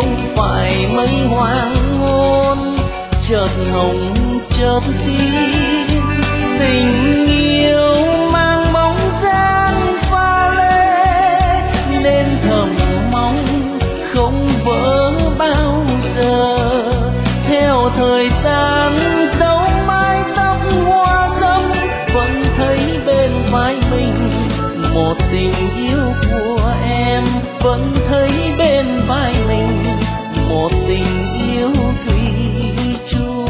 phải mấy hoàng hôn, chợt hồng chợt tím. Tình yêu mang bóng dáng pha lê, nên thầm mong không vỡ bao giờ. Theo thời gian dấu mái tóc hoa râm, vẫn thấy bên vai mình một tình yêu của em, vẫn thấy bên vai mình một tình yêu thủy chung.